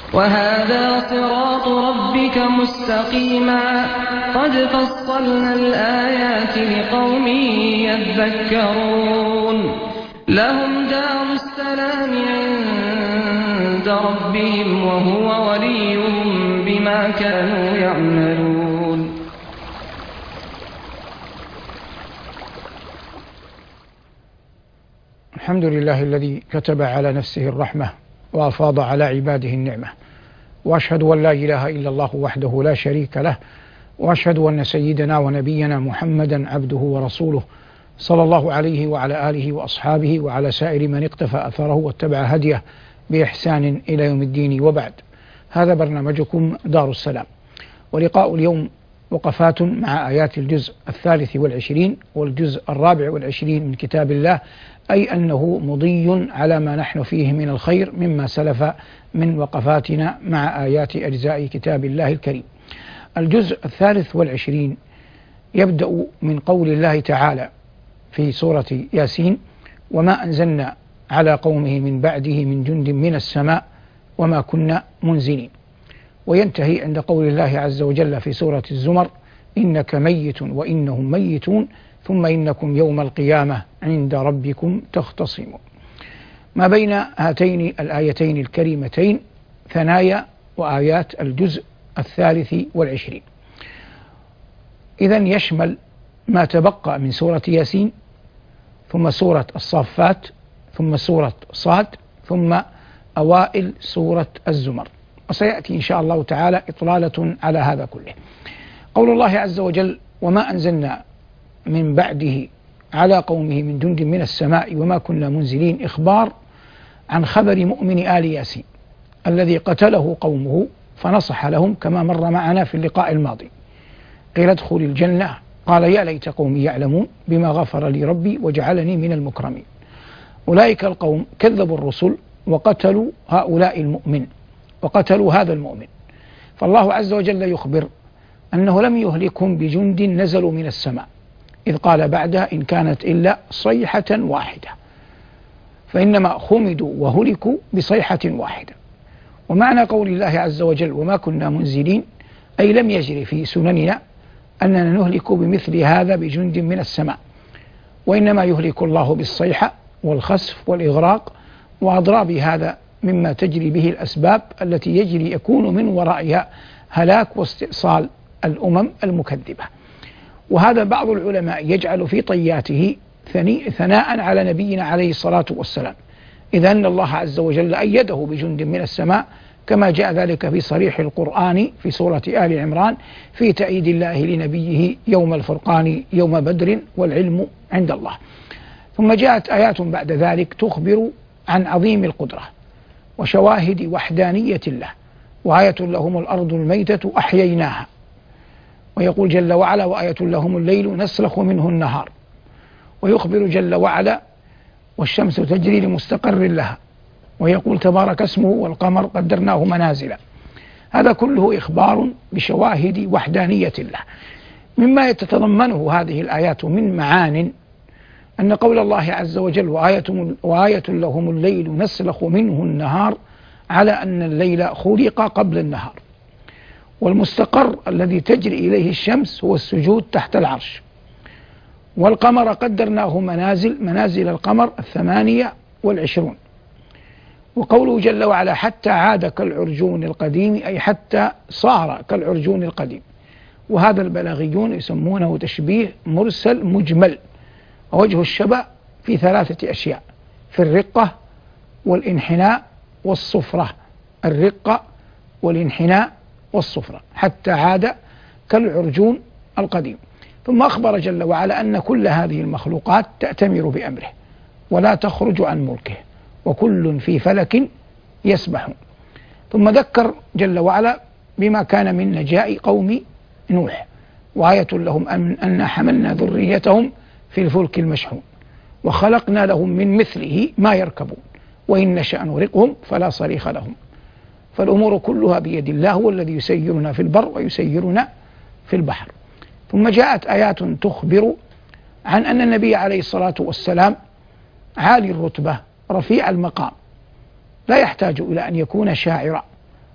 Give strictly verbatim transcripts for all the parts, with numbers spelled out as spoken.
وهذا صراط ربك مستقيما قد فصلنا الآيات لقوم يذكرون لهم دار السلام عند ربهم وهو وليهم بما كانوا يعملون. الحمد لله الذي كتب على نفسه الرحمة وأفاض على عباده النعمة، وأشهد أن لا إله إلا الله وحده لا شريك له، وأشهد أن سيدنا ونبينا محمدا عبده ورسوله صلى الله عليه وعلى آله وأصحابه وعلى سائر من اقتفى أثره واتبع هديه بإحسان إلى يوم الدين. وبعد، هذا برنامجكم دار السلام، ولقاء اليوم وقفات مع آيات الجزء الثالث والعشرين والجزء الرابع والعشرين من كتاب الله، أي أنه مضي على ما نحن فيه من الخير مما سلف من وقفاتنا مع آيات أجزاء كتاب الله الكريم. الجزء الثالث والعشرين يبدأ من قول الله تعالى في سورة ياسين: وما أنزلنا على قومه من بعده من جند من السماء وما كنا منزلين، وينتهي عند قول الله عز وجل في سورة الزمر: إنك ميت وإنهم ميتون ثم إنكم يوم القيامة عند ربكم تختصمون. ما بين هاتين الآيتين الكريمتين ثنايا وآيات الجزء الثالث والعشرين، إذن يشمل ما تبقى من سورة ياسين، ثم سورة الصافات، ثم سورة صاد، ثم أوائل سورة الزمر، وسيأتي إن شاء الله تعالى إطلالة على هذا كله. قول الله عز وجل: وما أنزلنا من بعده على قومه من جند من السماء وما كنا منزلين، إخبار عن خبر مؤمن آل ياسين الذي قتله قومه فنصح لهم كما مر معنا في اللقاء الماضي. قيل ادخل الجنة، قال يا ليت قومي يعلمون بما غفر لي ربي وجعلني من المكرمين. أولئك القوم كذبوا الرسل وقتلوا هؤلاء المؤمن وقتلوا هذا المؤمن، فالله عز وجل يخبر أنه لم يهلكهم بجند نزلوا من السماء، إذ قال بعدها: إن كانت إلا صيحة واحدة، فإنما خمدوا وهلكوا بصيحة واحدة. ومعنى قول الله عز وجل: وما كنا منزلين، أي لم يجري في سنننا أننا نهلك بمثل هذا بجند من السماء، وإنما يهلك الله بالصيحة والخسف والإغراق وأضراب هذا مما تجري به الأسباب التي يجري يكون من ورائها هلاك واستئصال الأمم المكذبة. وهذا بعض العلماء يجعل في طياته ثناء على نبينا عليه الصلاة والسلام، إذ أن الله عز وجل أيده بجند من السماء، كما جاء ذلك في صريح القرآن في سورة آل عمران في تأييد الله لنبيه يوم الفرقان يوم بدر والعلم عند الله. ثم جاءت آيات بعد ذلك تخبر عن عظيم القدرة وشواهد وحدانية الله: وآية لهم الأرض الميتة أحييناها، ويقول جل وعلا: وآية لهم الليل نسلخ منه النهار، ويخبر جل وعلا: والشمس تجري لمستقر لها، ويقول تبارك اسمه: والقمر قدرناه منازل. هذا كله إخبار بشواهد وحدانية الله. مما يتضمنه هذه الآيات من معان أن قول الله عز وجل: وآية, وآية لهم الليل نسلخ منه النهار، على أن الليل خلق قبل النهار، والمستقر الذي تجري إليه الشمس هو السجود تحت العرش، والقمر قدرناه منازل، منازل القمر الثمانية والعشرون. وقوله جل وعلا: حتى عاد كالعرجون القديم، أي حتى صار كالعرجون القديم. وهذا البلاغيون يسمونه تشبيه مرسل مجمل، ووجه الشبه في ثلاثة أشياء: في الرقة والانحناء والصفرة. الرقة والانحناء والصفرة، حتى عاد كالعرجون القديم. ثم أخبر جل وعلا أن كل هذه المخلوقات تأتمر بأمره ولا تخرج عن ملكه، وكل في فلك يسبحون. ثم ذكر جل وعلا بما كان من نجاء قوم نوح: وآية لهم أن حملنا ذريتهم في الفلك المشحون وخلقنا لهم من مثله ما يركبون وإن نشأ نغرقهم فلا صريخ لهم. فالأمور كلها بيد الله، هو الذي يسيرنا في البر ويسيرنا في البحر. ثم جاءت آيات تخبر عن أن النبي عليه الصلاة والسلام عالي الرتبة رفيع المقام، لا يحتاج إلى أن يكون شاعرا،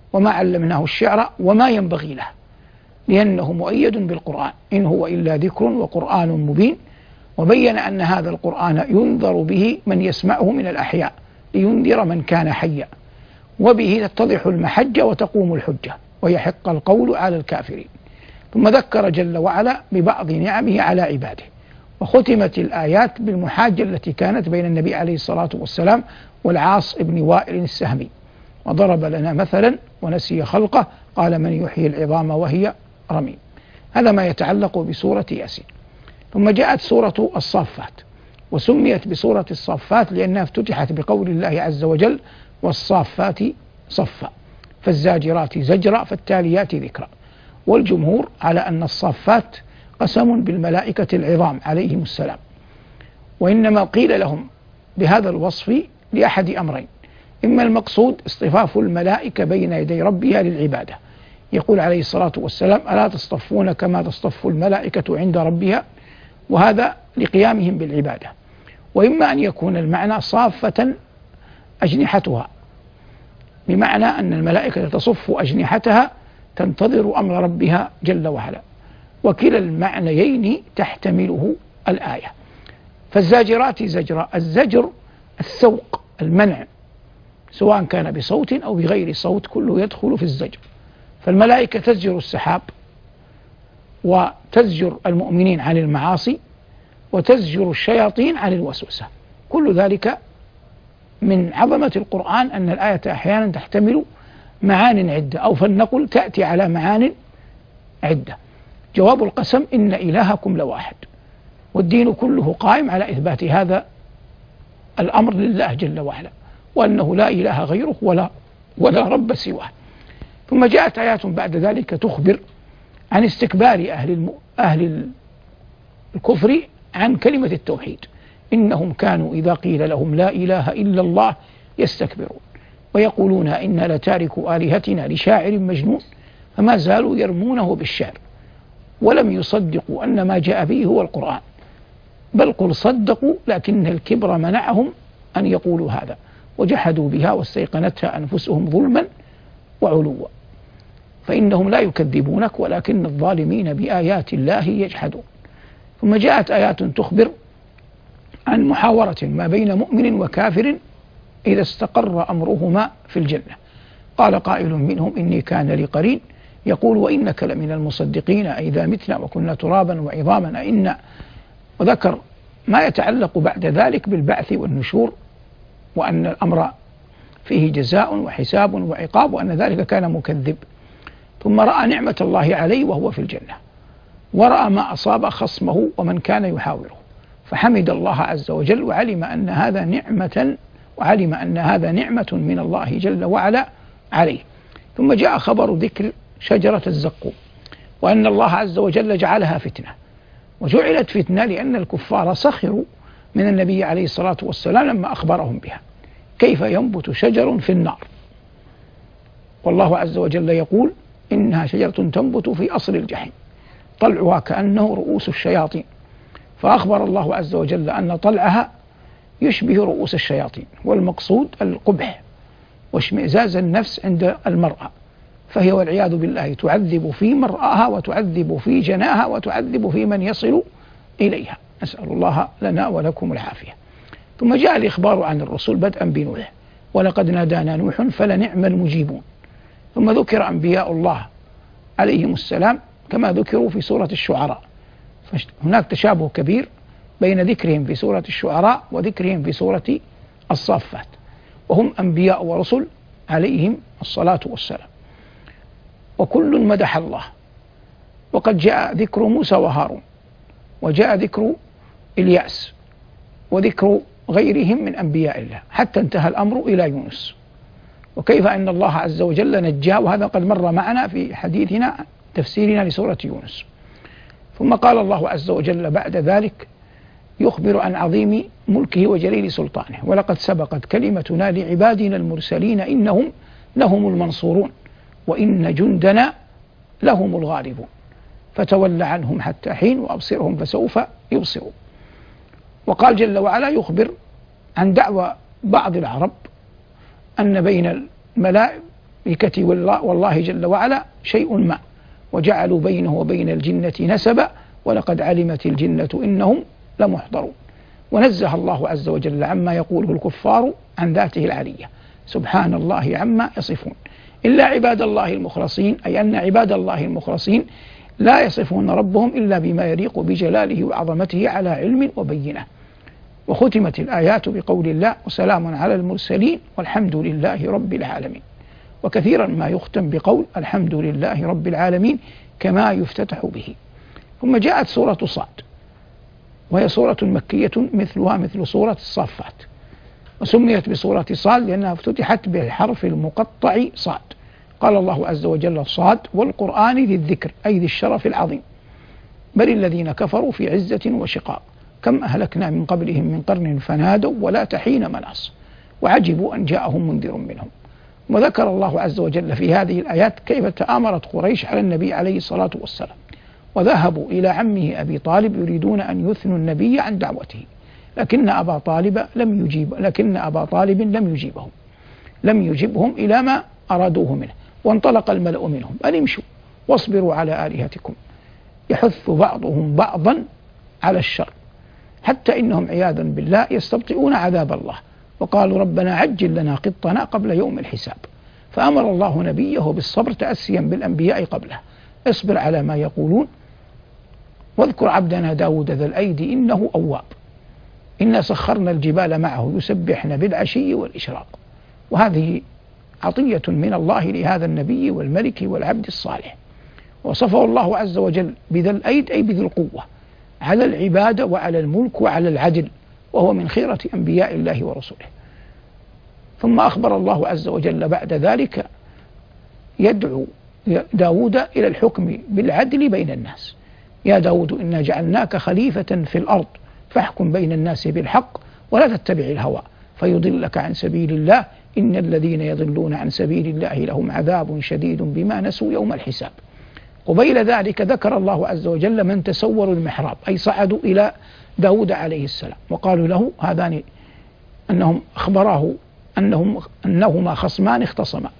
وما علمناه الشعر وما ينبغي له لأنه مؤيد بالقرآن إن هو إلا ذكر وقرآن مبين. وبين أن هذا القرآن ينذر به من يسمعه من الأحياء لينذر من كان حيا، وبه تتضح المحجة وتقوم الحجة ويحق القول على الكافرين. ثم ذكر جل وعلا ببعض نعمه على عباده، وختمت الآيات بالمحاجة التي كانت بين النبي عليه الصلاة والسلام والعاص بن وائل السهمي، وضرب لنا مثلا ونسي خلقه قال من يحيي العظام وهي رميم. هذا ما يتعلق بسورة ياسين. ثم جاءت سورة الصافات، وسميت بسورة الصافات لأنها افتتحت بقول الله عز وجل والصافات صفا فالزاجرات زجرا فالتاليات ذكرا. والجمهور على أن الصافات قسم بالملائكة العظام عليهم السلام، وإنما قيل لهم بهذا الوصف لأحد أمرين: إما المقصود اصطفاف الملائكة بين يدي ربها للعبادة، يقول عليه الصلاة والسلام ألا تصطفون كما تصطف الملائكة عند ربها، وهذا لقيامهم بالعبادة. وإما أن يكون المعنى صافة أجنحتها، بمعنى أن الملائكة تصف أجنحتها تنتظر أمر ربها جل وعلا، وكلا المعنيين تحتمله الآية. فالزاجرات زجرا، الزجر السوق المنع سواء كان بصوت أو بغير صوت كله يدخل في الزجر. فالملائكة تزجر السحاب وتزجر المؤمنين عن المعاصي وتزجر الشياطين عن الوسوسة. كل ذلك من عظمة القرآن أن الآية أحيانا تحتمل معان عدة، أو فلنقل تأتي على معان عدة. جواب القسم إن إلهكم لواحد، والدين كله قائم على إثبات هذا الأمر لله جل وعلا، وأنه لا إله غيره ولا ولا رب سواه. ثم جاءت آيات بعد ذلك تخبر عن استكبار أهل الم... أهل الكفر عن كلمة التوحيد، إنهم كانوا إذا قيل لهم لا إله إلا الله يستكبرون ويقولون إنا لتاركوا آلهتنا لشاعر مجنون، فما زالوا يرمونه بالشعر ولم يصدقوا أن ما جاء به هو القرآن، بل قل صدقوا لكن الكبر منعهم أن يقولوا هذا، وجحدوا بها واستيقنتها أنفسهم ظلما وعلوا. فإنهم لا يكذبونك ولكن الظالمين بآيات الله يجحدون. ثم جاءت آيات تخبر عن محاورة ما بين مؤمن وكافر إذا استقر أمرهما في الجنة. قال قائل منهم إني كان لي قرين يقول وإنك لمن المصدقين أئذا متنا وكنا ترابا وعظاما أئنا، وذكر ما يتعلق بعد ذلك بالبعث والنشور، وأن الأمر فيه جزاء وحساب وعقاب، وأن ذلك كان مكذب. ثم رأى نعمة الله عليه وهو في الجنة، ورأى ما أصاب خصمه ومن كان يحاوره، فحمد الله عز وجل وعلم أن هذا نعمة وعلم أن هذا نعمة من الله جل وعلا عليه. ثم جاء خبر ذكر شجرة الزقوم، وأن الله عز وجل جعلها فتنة، وجعلت فتنة لأن الكفار سخروا من النبي عليه الصلاة والسلام لما أخبرهم بها، كيف ينبت شجر في النار، والله عز وجل يقول إنها شجرة تنبت في أصل الجحيم طلعها كأنه رؤوس الشياطين، فأخبر الله عز وجل أن طلعها يشبه رؤوس الشياطين، والمقصود القبح واشمئزاز النفس عند المرأة، فهي والعياذ بالله تعذب في مرآها وتعذب في جناها وتعذب في من يصل إليها، نسأل الله لنا ولكم العافية. ثم جاء الإخبار عن الرسل بدءا بنوح، ولقد نادانا نوح فلنعم المجيبون. ثم ذكر أنبياء الله عليهم السلام كما ذكروا في سورة الشعراء، هناك تشابه كبير بين ذكرهم في سورة الشعراء وذكرهم في سورة الصافات، وهم أنبياء ورسل عليهم الصلاة والسلام، وكل مدح الله. وقد جاء ذكر موسى وهارون، وجاء ذكر إلياس، وذكر غيرهم من أنبياء الله، حتى انتهى الأمر إلى يونس، وكيف أن الله عز وجل نجاه، وهذا قد مر معنا في حديثنا تفسيرنا لسورة يونس. ثم قال الله عز وجل بعد ذلك يخبر عن عظيم ملكه وجليل سلطانه، ولقد سبقت كلمتنا لعبادنا المرسلين إنهم لهم المنصورون وإن جندنا لهم الغالبون فتول عنهم حتى حين وأبصرهم فسوف يبصرون. وقال جل وعلا يخبر عن دعوى بعض العرب أن بين الملائكة الملائكة والله جل وعلا شيء ما، وجعلوا بينه وبين الجنة نسبا ولقد علمت الجنة إنهم لمحضرون. ونزه الله عز وجل عما يقوله الكفار عن ذاته العلية، سبحان الله عما يصفون، إلا عباد الله المخلصين، أي أن عباد الله المخلصين لا يصفون ربهم إلا بما يليق بجلاله وعظمته على علم وبينة. وختمت الآيات بقول الله وسلام على المرسلين والحمد لله رب العالمين. وكثيرا ما يختم بقول الحمد لله رب العالمين كما يفتتح به. ثم جاءت سورة صاد، وهي سورة مكية مثلها مثل سورة الصافات، وسميت بسورة صاد لأنها افتتحت بالحرف المقطع صاد. قال الله عز وجل صاد والقرآن ذي الذكر، أي ذي الشرف العظيم، بل الذين كفروا في عزة وشقاق، كم أهلكنا من قبلهم من قرن فنادوا ولا تحين مناص وعجبوا أن جاءهم منذر منهم. وذكر الله عز وجل في هذه الآيات كيف تآمرت قريش على النبي عليه الصلاة والسلام، وذهبوا إلى عمه أبي طالب يريدون أن يثنوا النبي عن دعوته، لكن أبا طالب لم يجيب لكن أبا طالب لم يجيبهم لم يجبهم إلى ما أرادوه منه. وانطلق الملأ منهم أن امشوا واصبروا على آلهتكم يحث بعضهم بعضا على الشر، حتى إنهم عياذا بالله يستبطئون عذاب الله، وقالوا ربنا عجل لنا قطنا قبل يوم الحساب. فأمر الله نبيه بالصبر تأسيا بالأنبياء قبله، اصبر على ما يقولون واذكر عبدنا داود ذا الأيدي إنه أواب، إنا سخرنا الجبال معه يسبحن بالعشي والإشراق. وهذه عطية من الله لهذا النبي والملك والعبد الصالح. وصفه الله عز وجل بذا الأيد أي بذي القوة على العبادة وعلى الملك وعلى العدل، وهو من خيرة أنبياء الله ورسوله. ثم أخبر الله عز وجل بعد ذلك يدعو داود إلى الحكم بالعدل بين الناس. يا داود إنا جعلناك خليفة في الأرض فاحكم بين الناس بالحق ولا تتبع الهوى فيضلك عن سبيل الله إن الذين يضلون عن سبيل الله لهم عذاب شديد بما نسوا يوم الحساب. قبيل ذلك ذكر الله عز وجل من تسوروا المحراب، أي صعدوا إلى داود عليه السلام وقالوا له هذان أنهم أخبراه أنهم أنهما خصمان اختصما،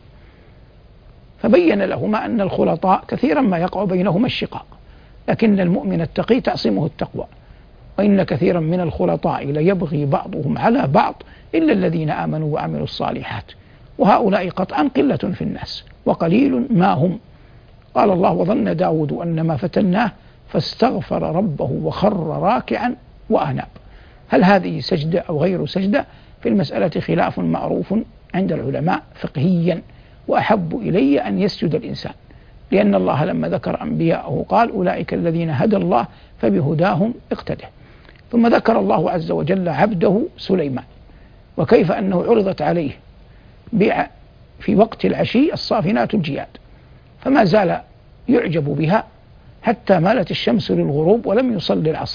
فبين لهما أن الخلطاء كثيرا ما يقع بينهما الشقاق، لكن المؤمن التقي تعصمه التقوى، وإن كثيرا من الخلطاء ليبغي بعضهم على بعض إلا الذين آمنوا وعملوا الصالحات وهؤلاء قطعا قلة في الناس وقليل ما هم. قال الله وظن داود أن ما فتناه فاستغفر ربه وخر راكعا وأناب. هل هذه سجدة أو غير سجدة؟ في المسألة خلاف معروف عند العلماء فقهيا، وأحب إلي أن يسجد الإنسان، لأن الله لما ذكر أنبياءه قال أولئك الذين هدى الله فبهداهم اقتده. ثم ذكر الله عز وجل عبده سليمان، وكيف أنه عرضت عليه في وقت العشي الصافنات الجياد، فما زال يعجب بها حتى مالت الشمس للغروب ولم يصلي العصر،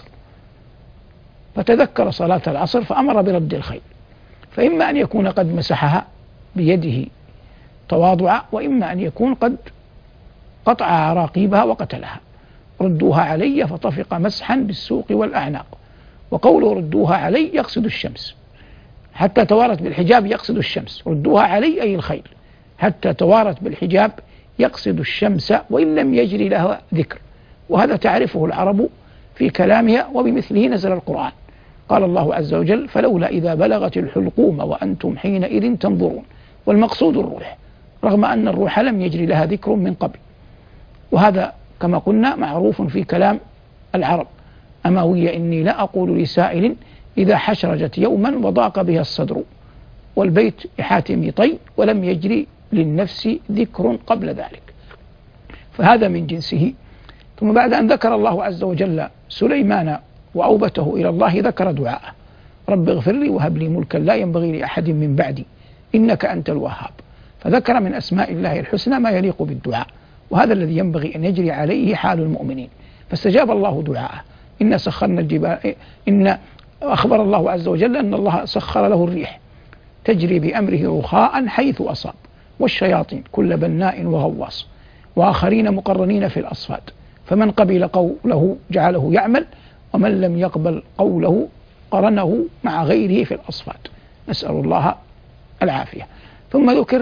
فتذكر صلاة العصر فأمر برد الخيل، فإما أن يكون قد مسحها بيده تواضعا، وإما أن يكون قد قطع عراقيبها وقتلها. ردوها علي فطفق مسحا بالسوق والأعناق. وقوله ردوها علي يقصد الشمس، حتى توارت بالحجاب يقصد الشمس. ردوها علي أي الخيل، حتى توارت بالحجاب يقصد الشمس وإن لم يجري لها ذكر، وهذا تعرفه العرب في كلامها، وبمثله نزل القرآن. قال الله عز وجل فلولا إذا بلغت الحلقوم وأنتم حينئذ تنظرون، والمقصود الروح، رغم أن الروح لم يجري لها ذكر من قبل. وهذا كما قلنا معروف في كلام العرب. أماوية إني لا أقول لسائل إذا حشرجت يوما وضاق بها الصدر، والبيت حاتم طي ولم يجري للنفس ذكر قبل ذلك، فهذا من جنسه. ثم بعد أن ذكر الله عز وجل سليمان وأوبته إلى الله ذكر دعاءه رب اغفر لي وهب لي ملكا لا ينبغي لأحد من بعدي إنك أنت الوهاب. فذكر من أسماء الله الحسنى ما يليق بالدعاء، وهذا الذي ينبغي أن يجري عليه حال المؤمنين، فاستجاب الله دعاءه. إن سخرنا الجبال إن أخبر الله عز وجل أن الله سخر له الريح تجري بأمره رخاء حيث أصاب، والشياطين كل بناء وغواص، وآخرين مقرنين في الأصفاد، فمن قبل قوله جعله يعمل، ومن لم يقبل قوله قرنه مع غيره في الأصفاد، نسأل الله العافية. ثم ذكر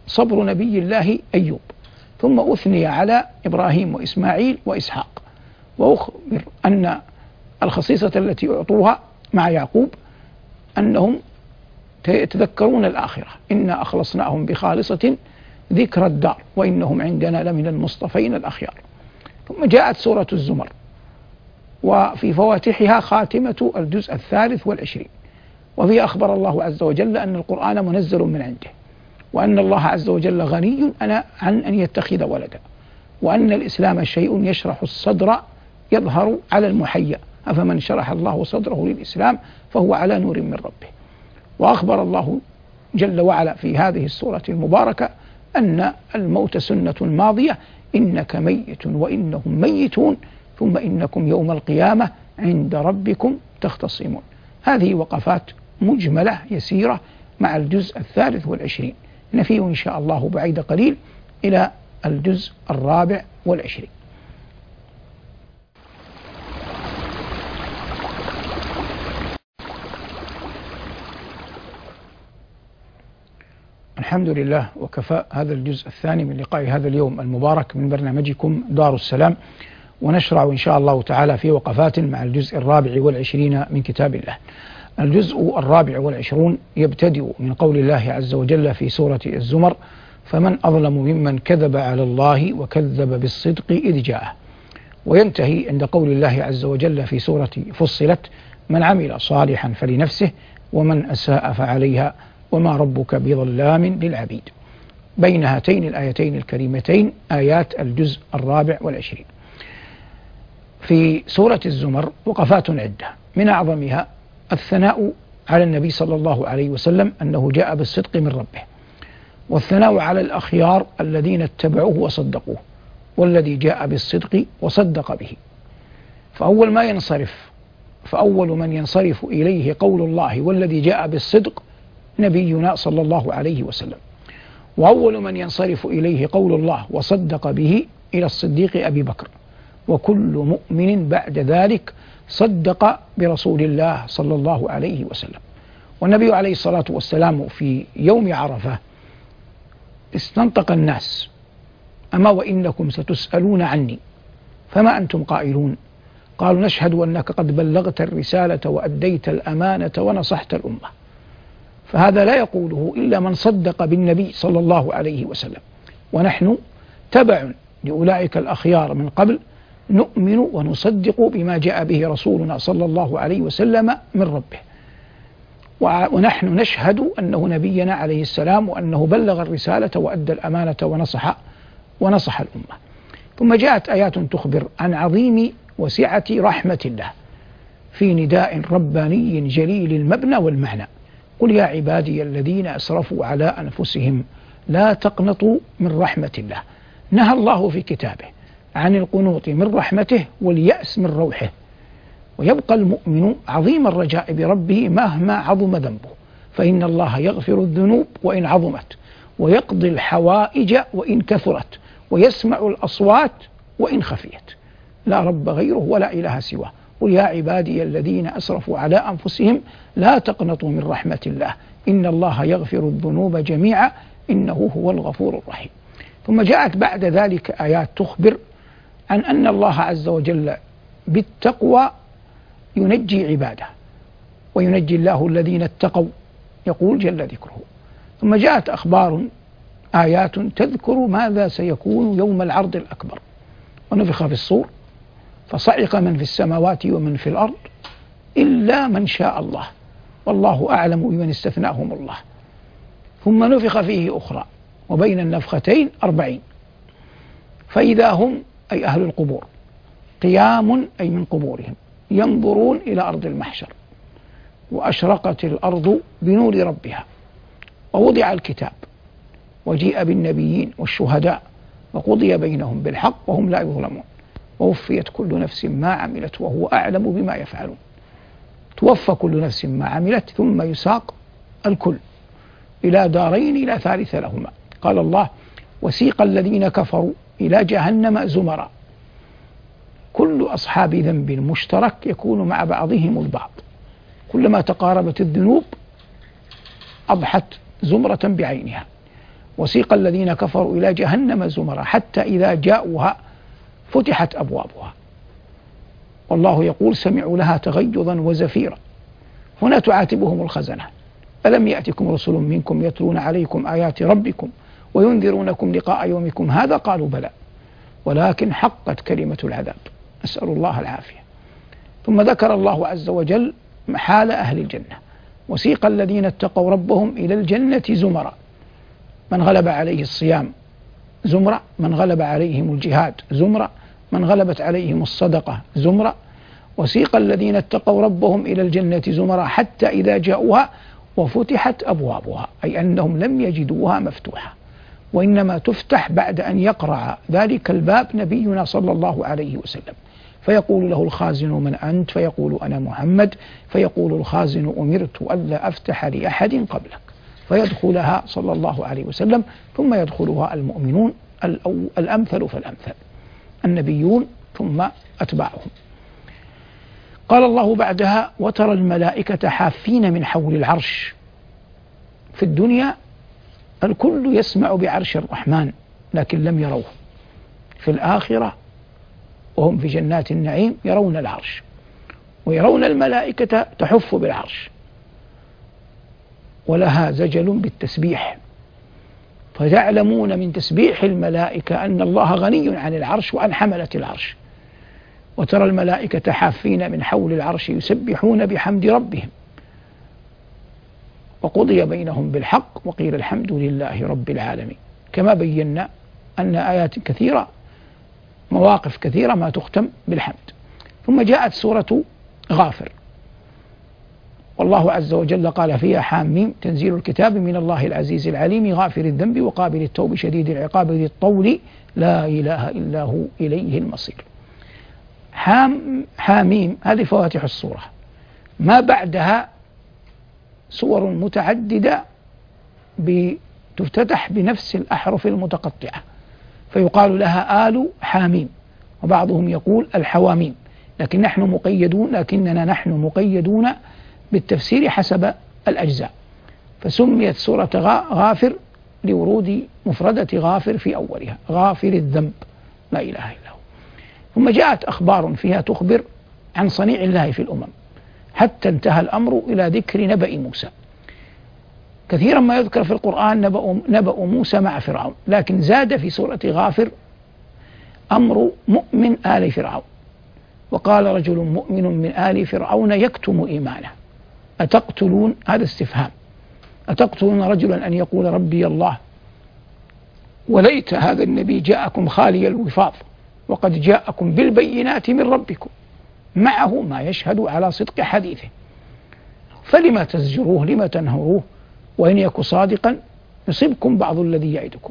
صبر نبي الله أيوب، ثم أثني على إبراهيم وإسماعيل وإسحاق، وأخبر أن الخصيصة التي أعطوها مع يعقوب أنهم يتذكرون الآخرة، إنا أخلصناهم بخالصة ذكر الدار وإنهم عندنا لمن المصطفين الأخيار. ثم جاءت سورة الزمر، وفي فواتحها خاتمة الجزء الثالث والعشرين، وفي أخبر الله عز وجل أن القرآن منزل من عنده، وأن الله عز وجل غني عن أن يتخذ ولدا، وأن الإسلام شيء يشرح الصدر يظهر على المحيا، أفمن شرح الله صدره للإسلام فهو على نور من ربه. وأخبر الله جل وعلا في هذه السورة المباركة أن الموت سنة ماضية، إنك ميت وإنهم ميتون ثم إنكم يوم القيامة عند ربكم تختصمون. هذه وقفات مجملة يسيرة مع الجزء الثالث والعشرين، نفيه إن شاء الله بعيد قليل إلى الجزء الرابع والعشرين. الحمد لله وكفى. هذا الجزء الثاني من لقاء هذا اليوم المبارك من برنامجكم دار السلام، ونشرع إن شاء الله تعالى في وقفات مع الجزء الرابع والعشرين من كتاب الله. الجزء الرابع والعشرون يبتدئ من قول الله عز وجل في سورة الزمر: فمن أظلم ممن كذب على الله وكذب بالصدق إذ جاءه، وينتهي عند قول الله عز وجل في سورة فصلت: من عمل صالحا فلنفسه ومن أساء فعليها وما ربك بظلام للعبيد. بين هاتين الآيتين الكريمتين آيات الجزء الرابع والعشرين. في سورة الزمر وقفات عدة، من أعظمها الثناء على النبي صلى الله عليه وسلم أنه جاء بالصدق من ربه، والثناء على الأخيار الذين اتبعوه وصدقوه، والذي جاء بالصدق وصدق به. فأول ما ينصرف فأول من ينصرف إليه قول الله والذي جاء بالصدق نبينا صلى الله عليه وسلم، وأول من ينصرف إليه قول الله وصدق به إلى الصديق أبي بكر، وكل مؤمن بعد ذلك صدق برسول الله صلى الله عليه وسلم. والنبي عليه الصلاة والسلام في يوم عرفة استنطق الناس: أما وإنكم ستسألون عني فما أنتم قائلون؟ قالوا: نشهد أنك قد بلغت الرسالة وأديت الأمانة ونصحت الأمة. فهذا لا يقوله إلا من صدق بالنبي صلى الله عليه وسلم، ونحن تبع لأولئك الأخيار من قبل، نؤمن ونصدق بما جاء به رسولنا صلى الله عليه وسلم من ربه، ونحن نشهد أنه نبينا عليه السلام وأنه بلغ الرسالة وأدى الأمانة ونصح ونصح الأمة. ثم جاءت آيات تخبر عن عظيم وسعة رحمة الله في نداء رباني جليل المبنى والمعنى: قل يا عبادي الذين أسرفوا على أنفسهم لا تقنطوا من رحمة الله. نهى الله في كتابه عن القنوط من رحمته واليأس من روحه، ويبقى المؤمن عظيم الرجاء بربه مهما عظم ذنبه، فإن الله يغفر الذنوب وإن عظمت، ويقضي الحوائج وإن كثرت، ويسمع الأصوات وإن خفيت، لا رب غيره ولا إله سواه. قل يا عبادي الذين أسرفوا على أنفسهم لا تقنطوا من رحمة الله إن الله يغفر الذنوب جميعا إنه هو الغفور الرحيم. ثم جاءت بعد ذلك آيات تخبر عن أن الله عز وجل بالتقوى ينجي عباده، وينجي الله الذين اتقوا، يقول جل ذكره. ثم جاءت أخبار آيات تذكر ماذا سيكون يوم العرض الأكبر: ونفخ في الصور فصعق من في السماوات ومن في الأرض إلا من شاء الله والله أعلم بمن استثناهم الله. ثم نفخ فيه أخرى، وبين النفختين أربعين، فإذا هم أي أهل القبور قيام أي من قبورهم ينظرون إلى أرض المحشر، وأشرقت الأرض بنور ربها، ووضع الكتاب، وجيء بالنبيين والشهداء، وقضي بينهم بالحق وهم لا يظلمون، ووفيت كل نفس ما عملت وهو أعلم بما يفعلون. توفى كل نفس ما عملت، ثم يساق الكل إلى دارين لا ثالث لهما. قال الله: وسيق الذين كفروا إلى جهنم زمرا، كل أصحاب ذنب مشترك يكون مع بعضهم البعض، كلما تقاربت الذنوب أضحت زمرة بعينها. وسيق الذين كفروا إلى جهنم زمرا حتى إذا جاءوها فتحت أبوابها. والله يقول سمعوا لها تغيظا وزفيرا. هنا تعاتبهم الخزنة: ألم يأتكم رسل منكم يتلون عليكم آيات ربكم وينذرونكم لقاء يومكم هذا؟ قالوا بلى ولكن حقت كلمة العذاب. نسأل الله العافية. ثم ذكر الله عز وجل حال أهل الجنة: وسيق الذين اتقوا ربهم إلى الجنة زمرا، من غلب عليه الصيام زمرة، من غلب عليهم الجهاد زمرة، من غلبت عليهم الصدقة زمرة. وسيق الذين اتقوا ربهم إلى الجنة زمرا حتى إذا جاءوها وفتحت أبوابها، أي أنهم لم يجدوها مفتوحة، وإنما تفتح بعد أن يقرع ذلك الباب نبينا صلى الله عليه وسلم، فيقول له الخازن: من أنت؟ فيقول: أنا محمد. فيقول الخازن: أمرت ألا أفتح لأحد قبلك. فيدخلها صلى الله عليه وسلم، ثم يدخلها المؤمنون الأمثل فالأمثل، النبيون ثم أتباعهم. قال الله بعدها: وترى الملائكة حافين من حول العرش. في الدنيا الكل يسمع بعرش الرحمن لكن لم يروه، في الآخرة وهم في جنات النعيم يرون العرش ويرون الملائكة تحف بالعرش، ولها زجل بالتسبيح، فتعلمون من تسبيح الملائكة أن الله غني عن العرش وعن حملة العرش. وترى الملائكة حافين من حول العرش يسبحون بحمد ربهم، وقضي بينهم بالحق وقيل الحمد لله رب العالمين. كما بينا أن آيات كثيرة، مواقف كثيرة ما تختم بالحمد. ثم جاءت سورة غافر، والله عز وجل قال فيها: حاميم تنزيل الكتاب من الله العزيز العليم غافر الذنب وقابل التوب شديد العقاب ذي الطول لا إله إلا هو إليه المصير. حام حاميم هذه فواتح الصورة، ما بعدها سور متعددة تفتتح بنفس الأحرف المتقطعة، فيقال لها آل حاميم، وبعضهم يقول الحواميم، لكن نحن مقيدون لكننا نحن مقيدون بالتفسير حسب الأجزاء. فسميت سورة غافر لورود مفردة غافر في أولها، غافر الذنب لا إله إلا هو. ثم جاءت أخبار فيها تخبر عن صنيع الله في الأمم، حتى انتهى الأمر إلى ذكر نبأ موسى. كثيرا ما يذكر في القرآن نبأ, نبأ موسى مع فرعون، لكن زاد في سورة غافر أمر مؤمن آل فرعون. وقال رجل مؤمن من آل فرعون يكتم إيمانه أتقتلون، هذا استفهام، أتقتلون رجلا أن يقول ربي الله وليت هذا النبي جاءكم خالي الوفاض وقد جاءكم بالبينات من ربكم معه ما يشهد على صدق حديثه فلما تزجروه لما تنهروه وإن يك صادقا يصبكم بعض الذي يعدكم.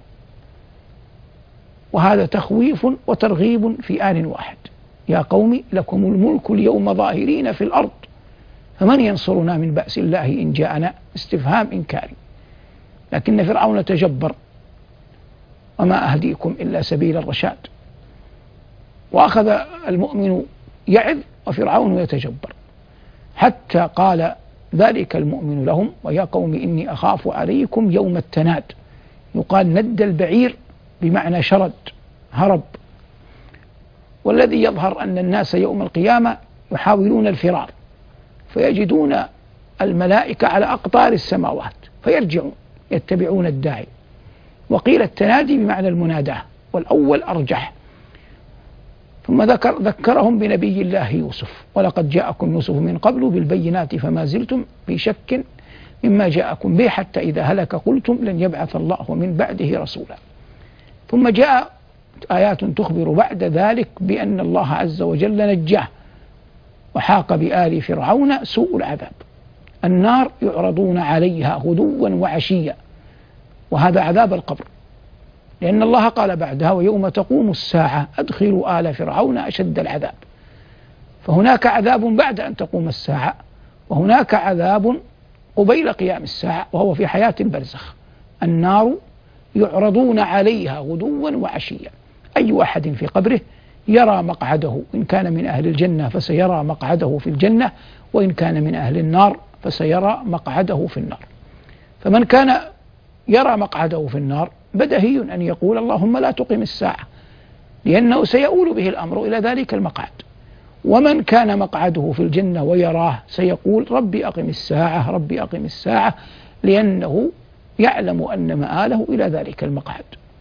وهذا تخويف وترغيب في آن واحد: يا قوم لكم الملك اليوم ظاهرين في الأرض فمن ينصرنا من بأس الله إن جاءنا، استفهام إنكاري. لكن فرعون تجبر: وما أهديكم إلا سبيل الرشاد. وأخذ المؤمن يعظ وفرعون يتجبر، حتى قال ذلك المؤمن لهم: ويا قوم إني أخاف عليكم يوم التناد. يقال ند البعير بمعنى شرد هرب. والذي يظهر أن الناس يوم القيامة يحاولون الفرار، فيجدون الملائكة على أقطار السماوات فيرجعون يتبعون الداعي. وقيل التنادي بمعنى المناداة، والأول أرجح. ثم ذكر ذكرهم بنبي الله يوسف: ولقد جاءكم يوسف من قبل بالبينات فما زلتم في شك مما جاءكم به حتى إذا هلك قلتم لن يبعث الله من بعده رسولا. ثم جاء آيات تخبر بعد ذلك بأن الله عز وجل نجاه وحاق بآل فرعون سوء العذاب. النار يعرضون عليها غدوا وعشيا، وهذا عذاب القبر، لأن الله قال بعدها: ويوم تقوم الساعة أدخلوا آل فرعون أشد العذاب. فهناك عذاب بعد أن تقوم الساعة، وهناك عذاب قبيل قيام الساعة وهو في حياة البرزخ. النار يعرضون عليها غدوا وعشيا، أي أحد في قبره يرى مقعده، إن كان من أهل الجنة فسيرى مقعده في الجنة، وإن كان من أهل النار فسيرى مقعده في النار. فمن كان يرى مقعده في النار بدهي أن يقول اللهم لا تقم الساعة، لأنه سيؤول به الأمر إلى ذلك المقعد. ومن كان مقعده في الجنة ويراه سيقول ربي أقم الساعة ربي أقم الساعة، لأنه يعلم أن مآله إلى ذلك المقعد.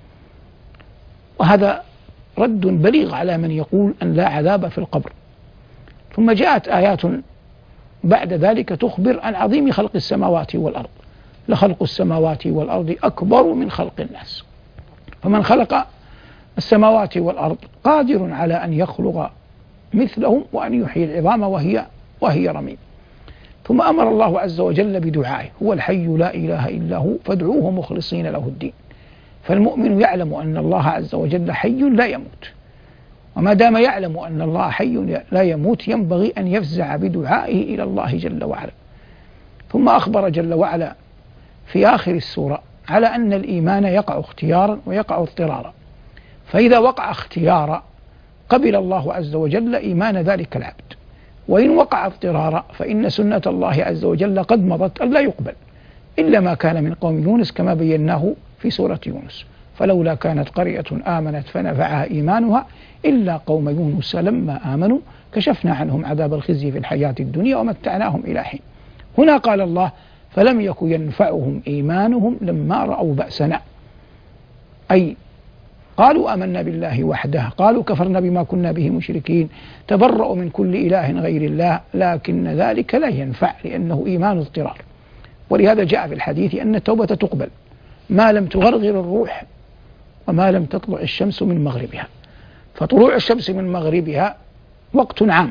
وهذا رد بليغ على من يقول أن لا عذاب في القبر. ثم جاءت آيات بعد ذلك تخبر عن عظيم خلق السماوات والأرض. لخلق السماوات والأرض أكبر من خلق الناس. فمن خلق السماوات والأرض قادر على أن يخلق مثلهم وأن يحيي العظام وهي وهي رميم. ثم أمر الله عز وجل بدعائه، هو الحي لا إله إلا هو فادعوه مخلصين له الدين. فالمؤمن يعلم أن الله عز وجل حي لا يموت، وما دام يعلم أن الله حي لا يموت ينبغي أن يفزع بدعائه إلى الله جل وعلا. ثم أخبر جل وعلا في آخر السورة على أن الإيمان يقع اختيارا ويقع اضطرارا، فإذا وقع اختيارا قبل الله عز وجل إيمان ذلك العبد، وإن وقع اضطرارا فإن سنة الله عز وجل قد مضت ألا يقبل إلا ما كان من قوم يونس كما بيناه في سورة يونس. فلولا كانت قرية آمنت فنفعها إيمانها إلا قوم يونس لما آمنوا كشفنا عنهم عذاب الخزي في الحياة الدنيا ومتعناهم إلى حين. هنا قال الله فلم يك ينفعهم إيمانهم لما رأوا بأسنا، أي قالوا آمنا بالله وحده، قالوا كفرنا بما كنا به مشركين، تبرأوا من كل إله غير الله، لكن ذلك لا ينفع لأنه إيمان اضطرار. ولهذا جاء في الحديث أن التوبة تقبل ما لم تغرغر الروح وما لم تطلع الشمس من مغربها. فطلوع الشمس من مغربها وقت عام،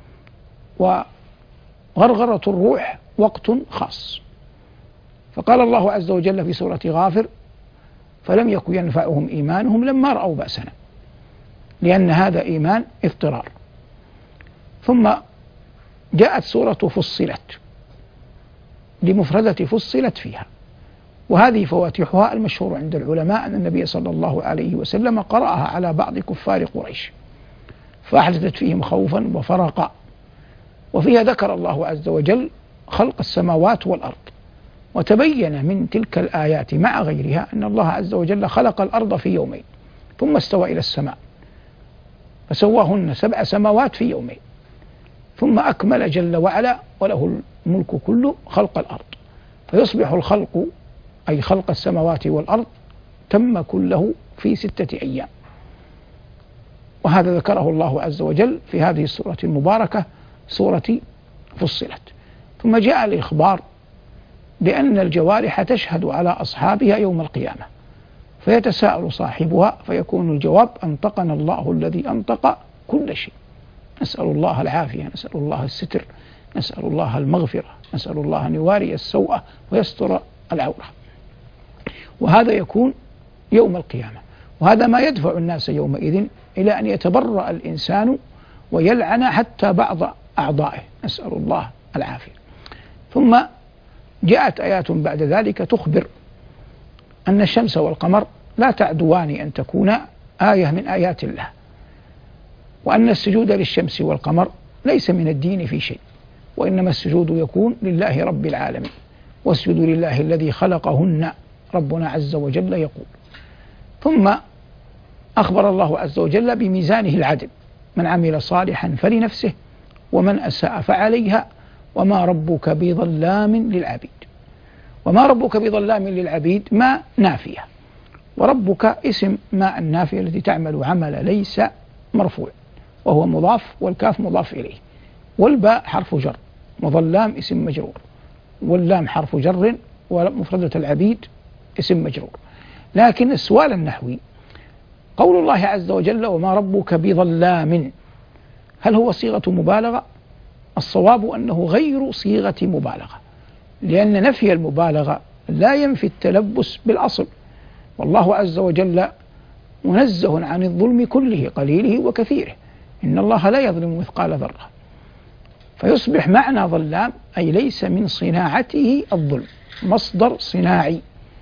وغرغرة الروح وقت خاص. فقال الله عز وجل في سورة غافر فلم يكن ينفعهم إيمانهم لما رأوا بأسنا، لأن هذا إيمان اضطرار. ثم جاءت سورة فصلت لمفردة فصلت فيها، وهذه فواتحها المشهور عند العلماء أن النبي صلى الله عليه وسلم قرأها على بعض كفار قريش فأحدثت فيهم خوفا وفرقا. وفيها ذكر الله عز وجل خلق السماوات والأرض، وتبين من تلك الآيات مع غيرها أن الله عز وجل خلق الأرض في يومين ثم استوى إلى السماء فسواهن سبع سماوات في يومين، ثم أكمل جل وعلا وله الملك كله خلق الأرض، فيصبح الخلق أي خلق السماوات والأرض تم كله في ستة أيام. وهذا ذكره الله عز وجل في هذه السورة المباركة سورة فصلت. ثم جاء الإخبار بأن الجوارح تشهد على أصحابها يوم القيامة، فيتساءل صاحبها فيكون الجواب أنطقنا الله الذي أنطق كل شيء. نسأل الله العافية، نسأل الله الستر، نسأل الله المغفرة، نسأل الله أن يواري السوء ويستر العورة. وهذا يكون يوم القيامة، وهذا ما يدفع الناس يومئذ إلى أن يتبرأ الإنسان ويلعن حتى بعض أعضائه، نسأل الله العافية. ثم جاءت آيات بعد ذلك تخبر أن الشمس والقمر لا تعدوان أن تكون آية من آيات الله، وأن السجود للشمس والقمر ليس من الدين في شيء، وإنما السجود يكون لله رب العالمين، واسجدوا لله الذي خلقهن ربنا عز وجل يقول. ثم أخبر الله عز وجل بميزانه العدل، من عمل صالحا فلنفسه ومن أساء فعليها وما ربك بظلام للعبيد. وما ربك بظلام للعبيد ما نافية، وربك اسم ما النافية التي تعمل عمل ليس مرفوع وهو مضاف والكاف مضاف إليه، والباء حرف جر، وظلام اسم مجرور، واللام حرف جر، ومفردة العبيد اسم مجرور. لكن السؤال النحوي قول الله عز وجل وما ربك بظلام، هل هو صيغة مبالغة؟ الصواب أنه غير صيغة مبالغة، لأن نفي المبالغة لا ينفي التلبس بالأصل، والله عز وجل منزه عن الظلم كله قليله وكثيره، إن الله لا يظلم مثقال ذرة. فيصبح معنى ظلام أي ليس من صناعته الظلم، مصدر صناعي.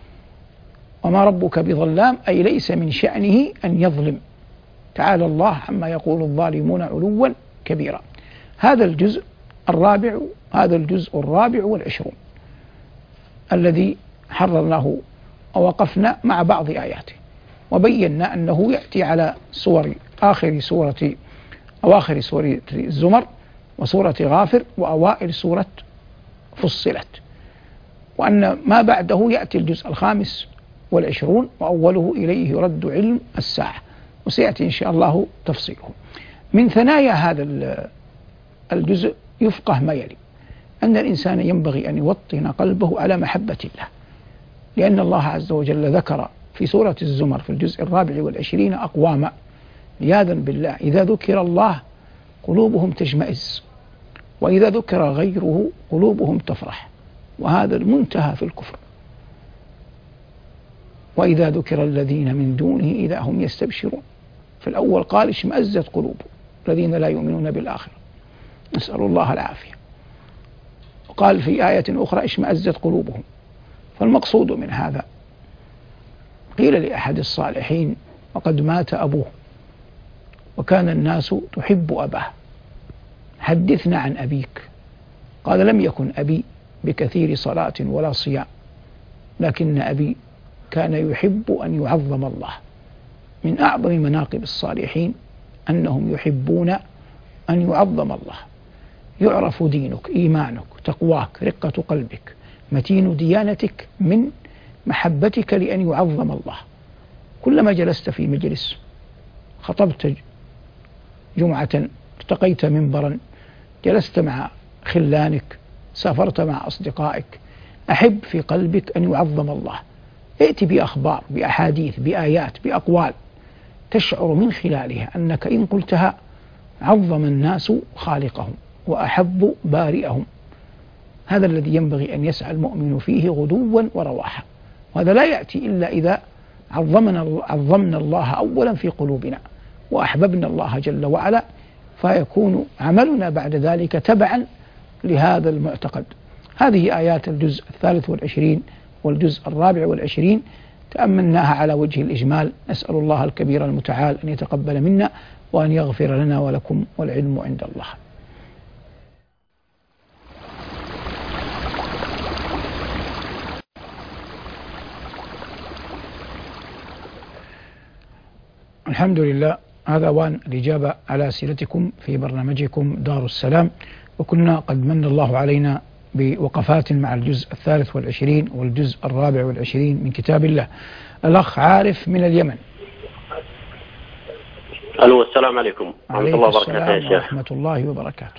وما ربك بظلام أي ليس من شأنه أن يظلم، تعالى الله عما يقول الظالمون علوا كبيرا. هذا الجزء الرابع هذا الجزء الرابع والعشرون الذي حررناه ووقفنا مع بعض آياته وبينا أنه يأتي على سور آخر سورة أواخر سورة الزمر وسورة غافر وأوائل سورة فصلت، وأن ما بعده يأتي الجزء الخامس والعشرون وأوله إليه يرد علم الساعة، وسيأتي إن شاء الله تفصيله. من ثنايا هذا الجزء يفقه ما يلي: أن الإنسان ينبغي أن يوطن قلبه على محبة الله، لأن الله عز وجل ذكر في سورة الزمر في الجزء الرابع والعشرين أقواما عياذا بالله إذا ذكر الله قلوبهم تشمئز، وإذا ذكر غيره قلوبهم تفرح، وهذا المنتهى في الكفر. وإذا ذكر الذين من دونه إذا هم يستبشرون. في الأول قال اشمأزت قلوبهم الذين لا يؤمنون بالآخرة، نسأل الله العافية. وقال في آية أخرى اشمأزت قلوبهم. فالمقصود من هذا، قيل لأحد الصالحين وقد مات أبوه وكان الناس تحب أباه: حدثنا عن أبيك. قال: لم يكن أبي بكثير صلاة ولا صيام، لكن أبي كان يحب أن يعظم الله. من أعظم مناقب الصالحين أنهم يحبون أن يعظم الله، يعرف دينك، إيمانك، تقواك، رقة قلبك، متين ديانتك من محبتك لأن يعظم الله. كلما جلست في مجلس، خطبت جمعة، ارتقيت منبرا، جلست مع خلانك، سافرت مع أصدقائك، أحب في قلبك أن يعظم الله. ائتي بأخبار، بأحاديث، بآيات، بأقوال تشعر من خلالها أنك إن قلتها عظم الناس خالقهم وأحبوا بارئهم. هذا الذي ينبغي أن يسعى المؤمن فيه غدوا ورواحا، وهذا لا يأتي إلا إذا عظمنا, عظمنا الله أولا في قلوبنا وأحببنا الله جل وعلا، فيكون عملنا بعد ذلك تبعا لهذا المعتقد. هذه آيات الجزء الثالث والعشرين والجزء الرابع والعشرين تأملناها على وجه الإجمال. نسأل الله الكبير المتعال أن يتقبل منا وأن يغفر لنا ولكم، والعلم عند الله. الحمد لله، هذا وان الإجابة على أسئلتكم في برنامجكم دار السلام. وكنا قد من الله علينا بوقفات مع الجزء الثالث والعشرين والجزء الرابع والعشرين من كتاب الله. الأخ عارف من اليمن. ألو، السلام عليكم ورحمة الله وبركاته يا شيخ. ورحمة الله وبركاته.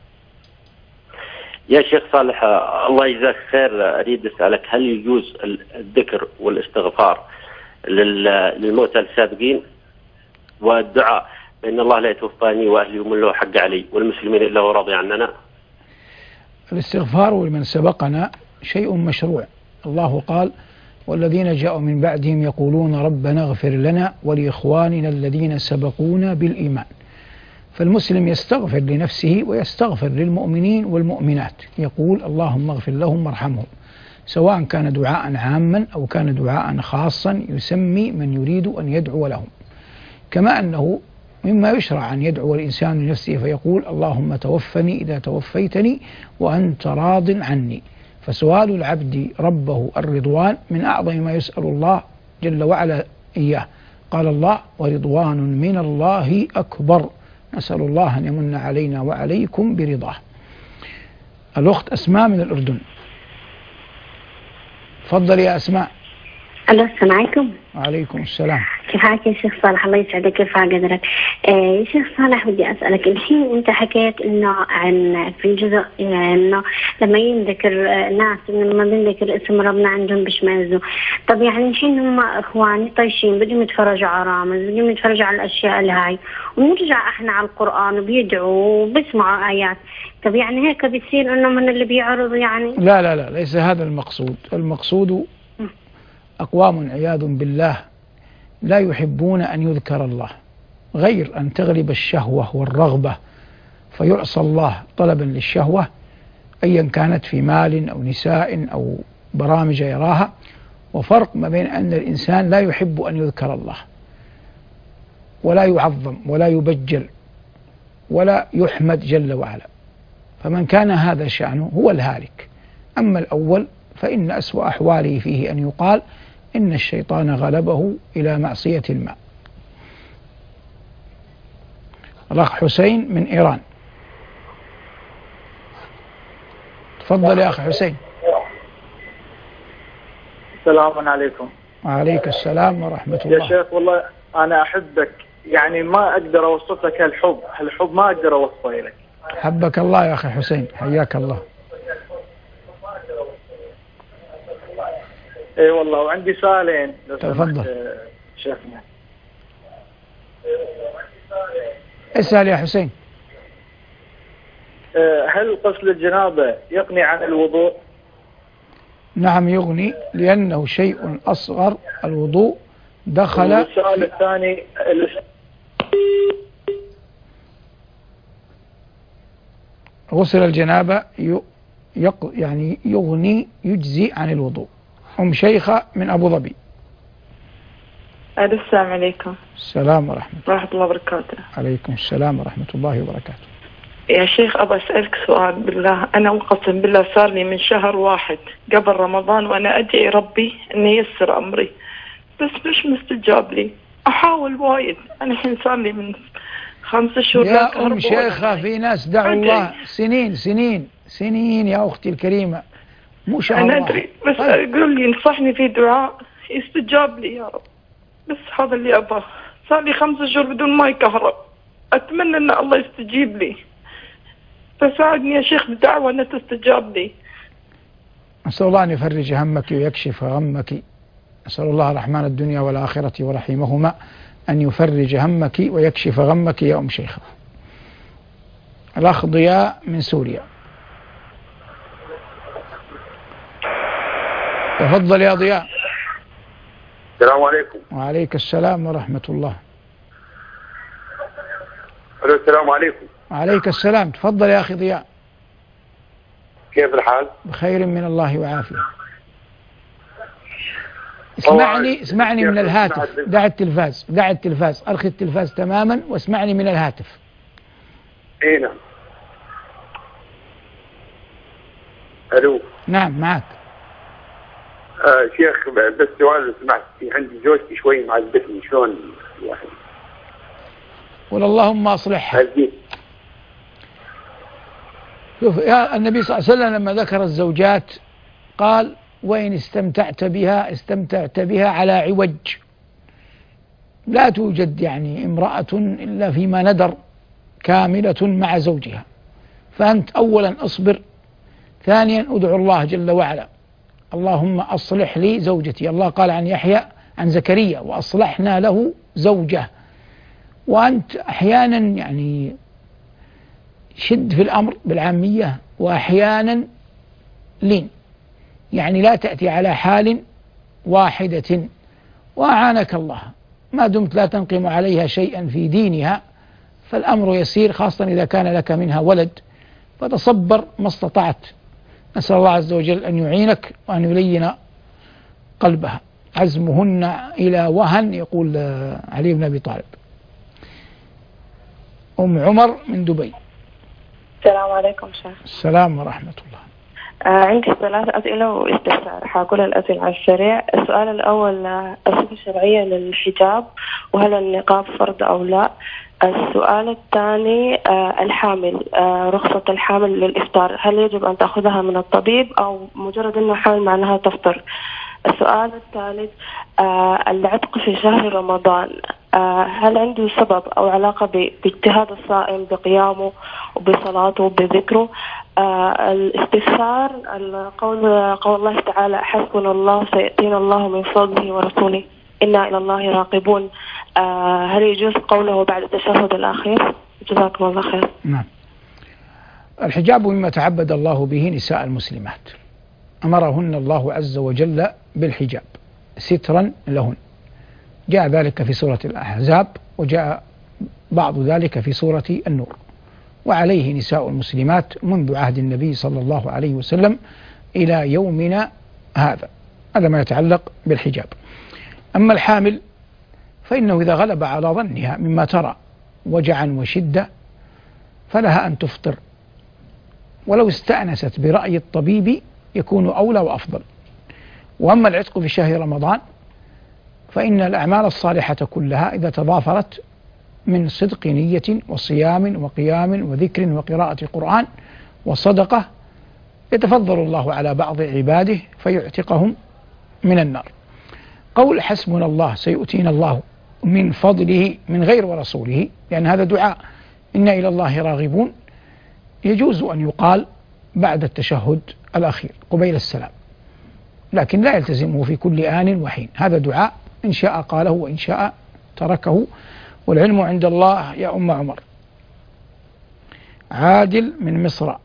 يا شيخ صالح، الله يجزاك خير، أريد أسألك: هل يجوز الذكر والاستغفار للموتى السابقين والدعاء بأن الله لا يتوفاني وأهلي ومن له حق علي والمسلمين إلا هو راضي عننا؟ الاستغفار لمن سبقنا شيء مشروع. الله قال: والذين جاءوا من بعدهم يقولون ربنا اغفر لنا ولإخواننا الذين سبقونا بالإيمان. فالمسلم يستغفر لنفسه ويستغفر للمؤمنين والمؤمنات، يقول اللهم اغفر لهم وارحمهم، سواء كان دعاء عاما أو كان دعاء خاصا يسمي من يريد أن يدعو لهم. كما أنه مما يشرع أن يدعو الإنسان لنفسه فيقول اللهم توفني إذا توفيتني وأنت راض عني. فسؤال العبد ربه الرضوان من أعظم ما يسأل الله جل وعلا إياه. قال الله: ورضوان من الله أكبر. نسأل الله أن يمن علينا وعليكم برضاه. الأخت أسماء من الأردن. تفضل يا أسماء. الو، السلام عليكم. وعليكم السلام. كيف حالك يا شيخ صالح؟ الله يسعدك. كيف قدرك؟ آه يا شيخ صالح، بدي أسألك الحين، أنت حكيت إنه عن في الجزء إنه لما ينذكر ناس إنه لما بنذكر اسم ربنا عندهم بيشمئزوا. طب يعني الحين هم إخواني طيشين بدهم يتفرجوا على رامز، بدهم يتفرجوا على الأشياء الهاي، ونرجع إحنا على القرآن وبيدعوا وبيسمعوا آيات. طب يعني هيك بيصير إنه من اللي بيعرضوا يعني؟ لا لا لا، ليس هذا المقصود. المقصود أقوام عياذ بالله لا يحبون أن يذكر الله، غير أن تغلب الشهوة والرغبة فيعصى الله طلبا للشهوة، أيا كانت في مال أو نساء أو برامج يراها. وفرق ما بين أن الإنسان لا يحب أن يذكر الله ولا يعظم ولا يبجل ولا يحمد جل وعلا، فمن كان هذا شأنه هو الهالك. أما الأول فإن أسوأ أحواله فيه أن يقال إن الشيطان غلبه إلى معصية الماء. الأخ حسين من إيران، تفضل يا أخ حسين. السلام عليكم. وعليك السلام ورحمة الله. يا شيخ والله أنا أحبك، يعني ما أقدر أوصف لك هالحب، هالحب ما أقدر أوصفه لك. حبك الله يا أخي حسين، حياك الله. اي والله، وعندي سؤالين لو تفضل شيخنا. اسأل يا حسين. هل غسل الجنابة يغني عن الوضوء؟ نعم يغني، لأنه شيء أصغر. الوضوء دخل. السؤال الثاني، غسل الجنابة يعني يغني، يجزي عن الوضوء. أم شيخة من أبو ظبي. السلام عليكم. السلام ورحمة الله. ورحمة الله وبركاته. عليكم السلام ورحمة الله وبركاته. يا شيخ أبى أسألك سؤال بالله. أنا أقسم بالله صار لي من شهر واحد قبل رمضان وأنا أدعي ربي أن ييسر أمري، بس مش مستجاب لي. أحاول وايد، أنا الحين صار لي من خمسة شهور. يا أم شيخة في ناس دعوا الله سنين سنين سنين يا أختي الكريمة، مو شهر أنا واحد. أدري، بس طيب. أقول لي انصحني في دعاء يستجاب لي يا رب، بس هذا اللي أبغاه. صار لي خمسة شهور بدون ماي كهرب، أتمنى أن الله يستجيب لي، فساعدني يا شيخ بالدعوة أن تستجاب لي. أسأل الله أن يفرج همك ويكشف غمك. أسأل الله الرحمن الدنيا والآخرة ورحيمهما أن يفرج همك ويكشف غمك يا أم شيخة. الأخ ضياء من سوريا، تفضل يا ضياء. السلام عليكم. وعليك السلام ورحمة الله. السلام عليكم. وعليك السلام، تفضل يا أخي ضياء. كيف الحال؟ بخير من الله وعافية. اسمعني اسمعني من الهاتف. دع التلفاز، دع التلفاز، أرخي التلفاز تماما واسمعني من الهاتف. اي نعم. الو. نعم معك. آه شيخ، بس سؤال لو سمحت، عندي زوجتي شوي معذبتني، شلون يعني؟ قل اللهم اصلحها. شوف يا النبي صلى الله عليه وسلم لما ذكر الزوجات قال: وإن استمتعت بها استمتعت بها على عوج. لا توجد يعني امرأة إلا فيما ندر كاملة مع زوجها. فأنت أولا اصبر، ثانيا ادعو الله جل وعلا: اللهم أصلح لي زوجتي. الله قال عن يحيى عن زكريا: وأصلحنا له زوجه. وأنت أحيانا يعني شد في الأمر بالعامية، وأحيانا لين، يعني لا تأتي على حال واحدة. وأعانك الله، ما دمت لا تنقم عليها شيئا في دينها فالأمر يسير، خاصة إذا كان لك منها ولد، فتصبر ما استطعت. نسأل الله عز وجل أن يعينك وأن يلين قلبها. عزمهن إلى وهن، يقول علي بن أبي طالب. أم عمر من دبي. السلام عليكم شيخ. السلام ورحمة الله. آه عندي ثلاث أسئلة واستفسار، حاقول الأسئلة على السريع. السؤال الأول: الصفة الشرعية للحجاب، وهل النقاب فرض أو لا؟ السؤال الثاني: آه الحامل، آه رخصة الحامل للإفطار، هل يجب أن تأخذها من الطبيب أو مجرد أنه حامل معناها تفطر؟ السؤال الثالث: آه العتق في شهر رمضان، آه هل عنده سبب أو علاقة باجتهاد الصائم بقيامه وبصلاته وبذكره؟ آه الاستفسار: القول قول الله تعالى: حسبنا الله سيأتينا الله من فضله ورسوله إنا إلى الله راغبون، آه هل يجوز قوله بعد التشهد الأخير؟ جزاكم الله خير. نعم. الحجاب مما تعبد الله به نساء المسلمات، أمرهن الله عز وجل بالحجاب سترا لهن، جاء ذلك في سورة الأحزاب، وجاء بعض ذلك في سورة النور. وعليه نساء المسلمات منذ عهد النبي صلى الله عليه وسلم إلى يومنا هذا. هذا ما يتعلق بالحجاب. أما الحامل فإنه إذا غلب على ظنها مما ترى وجعا وشدة فلها أن تفطر، ولو استأنست برأي الطبيب يكون أولى وأفضل. وأما العتق في شهر رمضان فإن الأعمال الصالحة كلها إذا تضافرت من صدق نية وصيام وقيام وذكر وقراءة قرآن وصدقة يتفضل الله على بعض عباده فيعتقهم من النار. قول حسبنا الله سيؤتينا الله من فضله من غير ورسوله، لأن هذا دعاء إنا إلى الله راغبون، يجوز أن يقال بعد التشهد الأخير قبيل السلام، لكن لا يلتزمه في كل آن وحين. هذا دعاء إن شاء قاله وإن شاء تركه، والعلم عند الله يا أم عمر. عادل من مصر،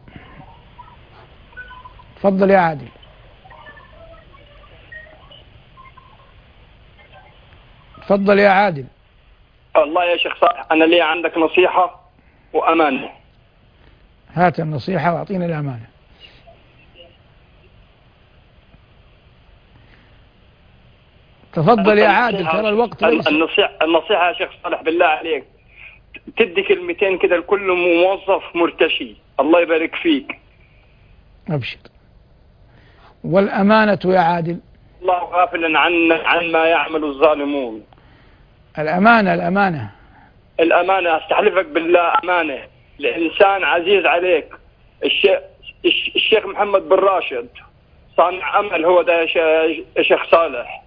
تفضل يا عادل. تفضل يا عادل. الله يا شيخ صالح، أنا لي عندك نصيحة وأمانة. هات النصيحة وأعطينا الأمانة. تفضل يا عادل، ترى الوقت ليس. النصيحة النصيحة يا شيخ صالح بالله عليك تدي كلمتين كده لكل موظف مرتشي، الله يبارك فيك. أبشر. والأمانة يا عادل. الله غافلا عن عن ما يعمل الظالمون. الأمانة الأمانة الأمانة استحلفك بالله أمانة، الإنسان عزيز عليك. الشيخ الشيخ محمد بن راشد صانع أمل هو ده يا شيخ صالح.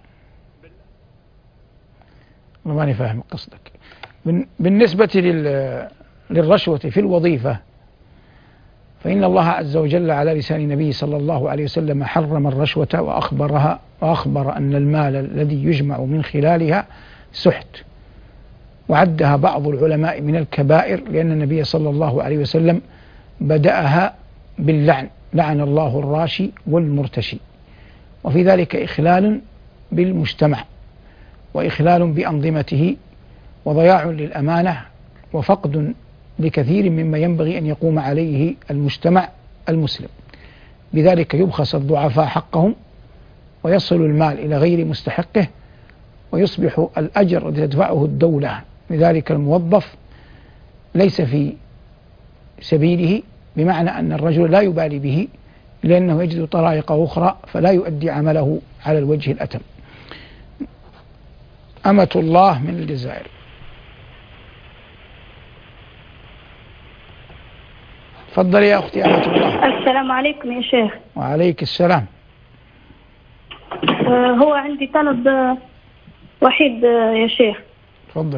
ماني فاهم قصدك. بالنسبة للرشوة في الوظيفة، فإن الله عز وجل على لسان النبي صلى الله عليه وسلم حرم الرشوة وأخبرها وأخبر أن المال الذي يجمع من خلالها سحت، وعدها بعض العلماء من الكبائر، لأن النبي صلى الله عليه وسلم بدأها باللعن، لعن الله الراشي والمرتشي، وفي ذلك إخلال بالمجتمع وإخلال بأنظمته وضياع للأمانة وفقد لكثير مما ينبغي أن يقوم عليه المجتمع المسلم. بذلك يبخس الضعفاء حقهم ويصل المال إلى غير مستحقه، ويصبح الأجر الذي تدفعه الدولة لذلك الموظف ليس في سبيله، بمعنى أن الرجل لا يبالي به لأنه يجد طرائق أخرى فلا يؤدي عمله على الوجه الأتم. أمة الله من الجزائر. تفضلي يا أختي أمة الله. السلام عليكم يا شيخ. وعليك السلام. آه هو عندي طلب آه وحيد آه يا شيخ. تفضل.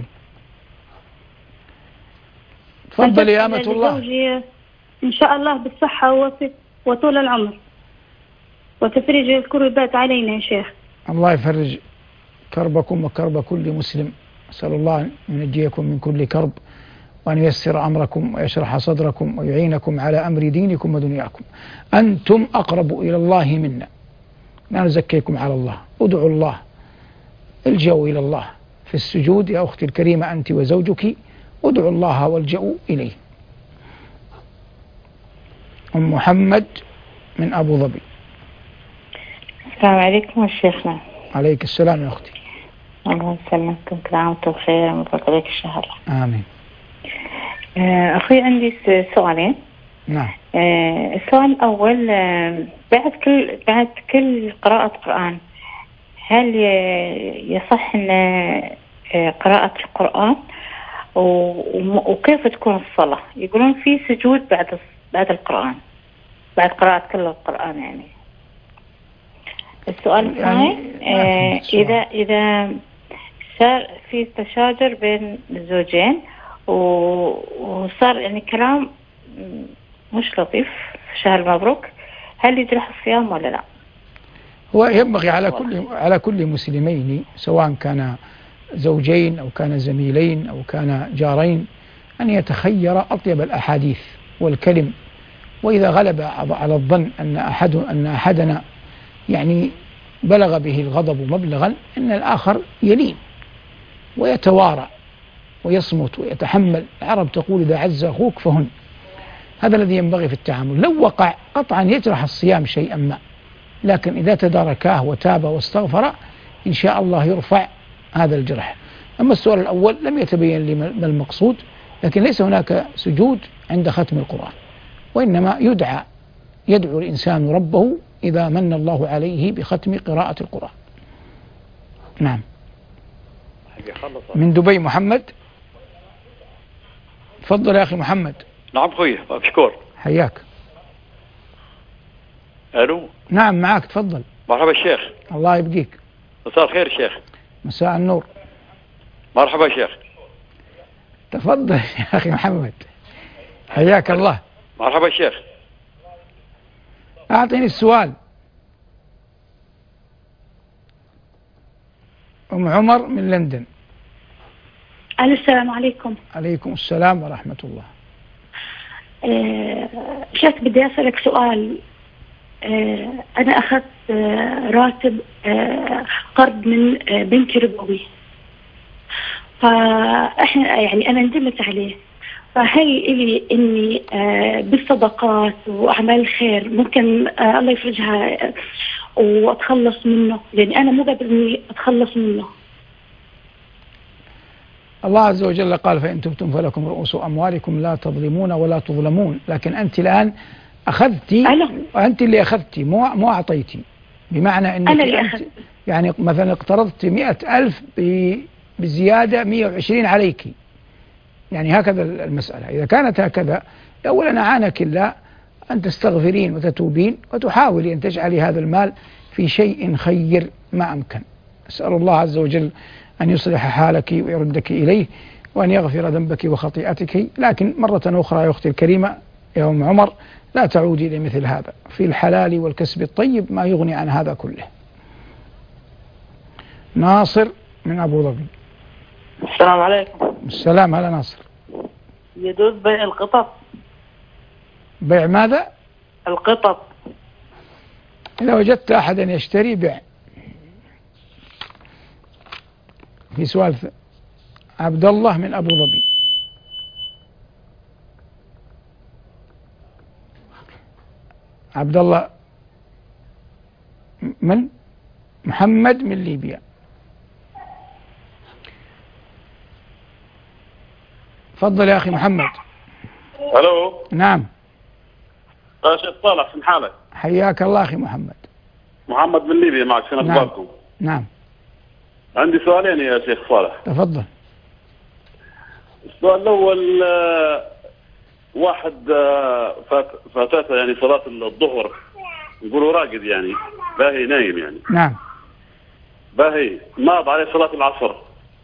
تفضلي يا أمة الله. زوجي إن شاء الله بالصحة وطول العمر وتفريج الكربات علينا يا شيخ. الله يفرج كربكم وكرب كل مسلم، أسأل الله أن ينجيكم من كل كرب، وأن ييسر أمركم ويشرح صدركم ويعينكم على أمر دينكم ودنياكم. أنتم أقرب إلى الله منا، لا نزكيكم على الله. ادعوا الله، الجأوا إلى الله في السجود يا أختي الكريمة أنت وزوجك، ادعوا الله والجأوا إليه. أم محمد من أبو ظبي. السلام عليكم شيخنا. عليك السلام يا أختي. الله يسلمكم، كل عام وانتم بخير، مبارك عليك الشهر. آمين. أخي عندي سؤالين. نعم. السؤال الأول، بعد كل بعد كل قراءة قرآن هل يصح أن قراءة القرآن وكيف تكون الصلاة؟ يقولون في سجود بعد بعد القرآن، بعد قراءة كل القرآن يعني. السؤال الثاني، يعني إذا إذا صار في تشاجر بين الزوجين وصار يعني كلام مش لطيف في شهر مبروك، هل يجرح الصيام ولا لا؟ هو ينبغي على كل على كل مسلمين سواء كان زوجين أو كان زميلين أو كان جارين أن يتخير أطيب الأحاديث والكلم، وإذا غلب على الظن أن أحد أن أحدنا يعني بلغ به الغضب مبلغا أن الآخر يلين ويتوارى ويصمت ويتحمل. العرب تقول إذا عز أخوك فهن. هذا الذي ينبغي في التعامل. لو وقع قطعا يجرح الصيام شيئا ما، لكن إذا تداركاه وتاب واستغفر إن شاء الله يرفع هذا الجرح. أما السؤال الأول لم يتبين لي ما المقصود، لكن ليس هناك سجود عند ختم القرآن، وإنما يدعى يدعو الإنسان ربه إذا من الله عليه بختم قراءة القرآن. نعم. من دبي محمد. تفضل يا أخي محمد. نعم خوي مشكور. حياك. ألو. نعم معك تفضل. مرحبا الشيخ. الله يبقيك. مساء الخير الشيخ. مساء النور. مرحبا شيخ. تفضل يا أخي محمد. حياك الله. مرحبا الشيخ. أعطيني السؤال. أم عمر من لندن. السلام عليكم. عليكم السلام ورحمة الله. آه شيخ بدي أسألك سؤال. آه أنا أخذت آه راتب آه قرض من آه بنك ربوي، فإحنا يعني أنا ندمت عليه، فهل إلي إني آه بالصدقات وأعمال الخير ممكن آه الله يفرجها آه وأتخلص منه، لأن أنا مو قادر إني أتخلص منه. الله عز وجل قال فإن تبتم فلكم رؤوس أموالكم لا تظلمون ولا تظلمون، لكن أنت الآن أخذتي وأنت اللي أخذتي مو مو أعطيتي، بمعنى أنك أنا اللي أنت أخذت. يعني مثلا اقترضت مئة ألف بزيادة مئة وعشرين عليك، يعني هكذا المسألة. إذا كانت هكذا أولا أعانك الله أن تستغفرين وتتوبين وتحاولي أن تجعلي هذا المال في شيء خير ما أمكن. أسأل الله عز وجل أن يصلح حالك ويردك إليه وأن يغفر ذنبك وخطيئتك، لكن مرة أخرى يا أختي الكريمة يا أم عمر لا تعودي لمثل هذا، في الحلال والكسب الطيب ما يغني عن هذا كله. ناصر من أبو ظبي. السلام عليكم. السلام. هلا ناصر. يجوز بيع القطط؟ بيع ماذا؟ القطط. إذا وجدت أحدا يشتري بيع. في سؤال عبد الله من أبو ظبي. عبد الله من محمد من ليبيا. تفضل يا أخي محمد. الو. نعم. شيخ صالح شن حالك؟ حياك الله أخي محمد. محمد من ليبيا معك، شنو أخباركم؟ نعم. عندي سؤالين يا شيخ صالح. تفضل. السؤال الأول آه، واحد آه، فات فاتته يعني صلاة الظهر، يقولوا راقد يعني باهي نايم يعني. نعم. باهي ماض عليه صلاة العصر.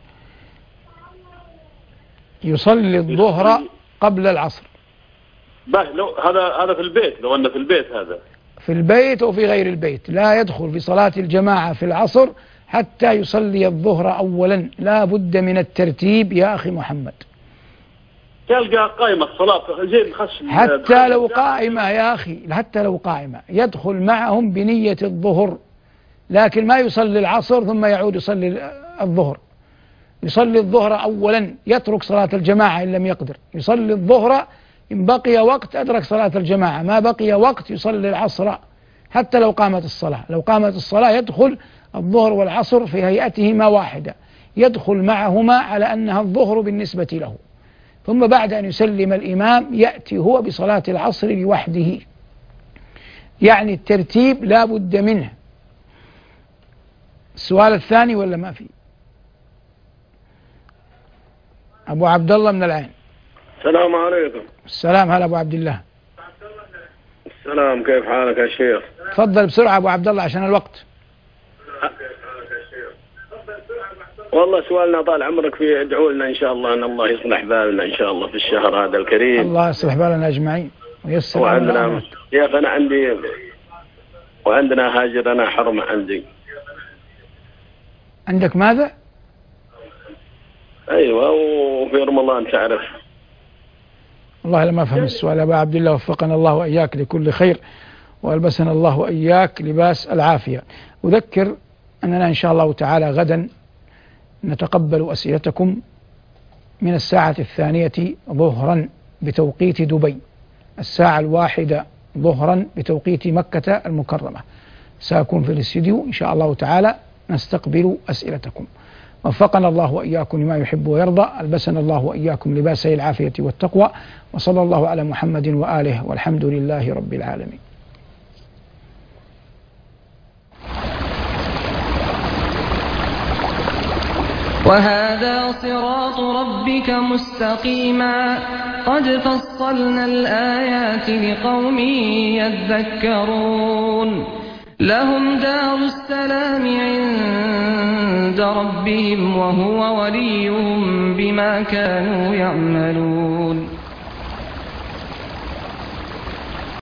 يصلي الظهر قبل العصر. باهي لو هذا هذا في البيت، لو أنه في البيت هذا. في البيت أو في غير البيت لا يدخل في صلاة الجماعة في العصر حتى يصلي الظهر أولا، لا بد من الترتيب يا أخي محمد. تلقى قائمة الصلاة جيب خش. حتى لو قائمة يا أخي، حتى لو قائمة يدخل معهم بنية الظهر، لكن ما يصلي العصر ثم يعود يصلي الظهر. يصلي الظهر أولا، يترك صلاة الجماعة إن لم يقدر. يصلي الظهر إن بقي وقت أدرك صلاة الجماعة، ما بقي وقت يصلي العصر حتى لو قامت الصلاة. لو قامت الصلاة يدخل الظهر والعصر في هيئتهما واحدة، يدخل معهما على أنها الظهر بالنسبة له، ثم بعد أن يسلم الإمام يأتي هو بصلاة العصر لوحده. يعني الترتيب لا بد منه. السؤال الثاني ولا ما في؟ أبو عبد الله من العين. السلام عليكم. السلام. هلا أبو عبد الله. السلام، كيف حالك يا شيخ؟ تفضل بسرعة أبو عبد الله عشان الوقت. والله سؤالنا طال عمرك فيه، ادعوا لنا إن شاء الله أن الله يصلح بالنا إن شاء الله في الشهر هذا الكريم. الله يصلح بالنا أجمعين ويسر. وعندنا يا أخي أنا عندي وعندنا هاجر، أنا حرمة عندي. عندك ماذا؟ أيوة، وفي رمضان تعرف. والله لما أفهم السؤال يا أبا عبد الله، وفقنا الله وإياك لكل خير وألبسنا الله وإياك لباس العافية. أذكر أننا إن شاء الله تعالى غدا نتقبل أسئلتكم من الساعة الثانية ظهرا بتوقيت دبي، الساعة الواحدة ظهرا بتوقيت مكة المكرمة. سأكون في الاستديو إن شاء الله تعالى نستقبل أسئلتكم. وفقنا الله وإياكم لما يحب ويرضى، ألبسنا الله وإياكم لباسي العافية والتقوى، وصلى الله على محمد وآله، والحمد لله رب العالمين. وهذا صراط ربك مستقيما قد فصلنا الآيات لقوم يذكرون لهم دار السلام عند ربهم وهو وليهم بما كانوا يعملون